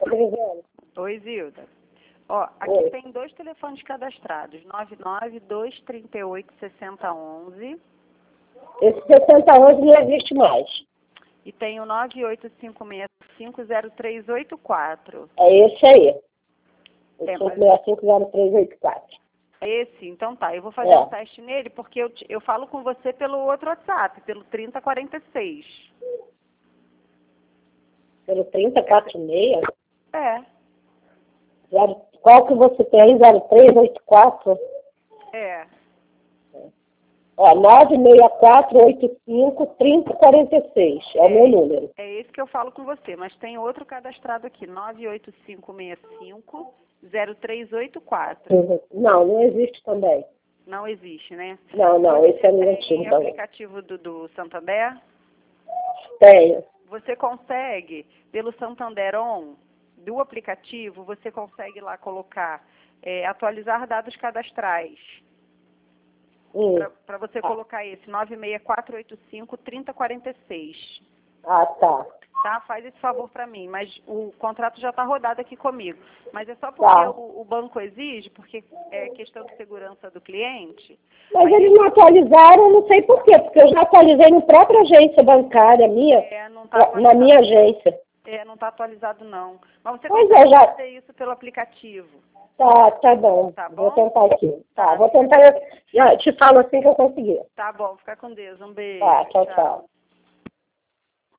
Adriana. Oi, Zilda. Ó, aqui Oi. tem 2 telefones cadastrados, 99-238-6011 Esse 6011 não existe mais. e tem o 985650384. É esse aí. O É, mas 5650384. é esse? Então tá, eu vou fazer um teste nele porque eu falo com você pelo outro WhatsApp, pelo 3046. Pelo 3046? É, Qual que você tem aí? 0384? é. Ó, 964853046. É o meu número. É esse que eu falo com você, mas tem outro cadastrado aqui, 985650384. Não, não existe também. Não existe, né? Não, esse é o Você antigo tem também. aplicativo do Santander? Tenho. Você consegue, pelo Santander On, do aplicativo, você consegue lá colocar, atualizar dados cadastrais. Para você colocar esse 964853046. Ah, tá. Tá? Faz esse favor para mim, mas o contrato já está rodado aqui comigo. Mas é só porque o banco exige, porque é questão de segurança do cliente. Mas eles não atualizaram, não sei por quê, porque eu já atualizei na própria agência bancária minha, Não tá na minha agência. não está atualizado não. Mas você Pois consegue já... fazer isso pelo aplicativo. Tá bom. Tá bom? Vou tentar aqui. Tá, vou tentar. Já te falo assim que eu conseguir. Tá bom, fica com Deus. Um beijo. Tá, tchau.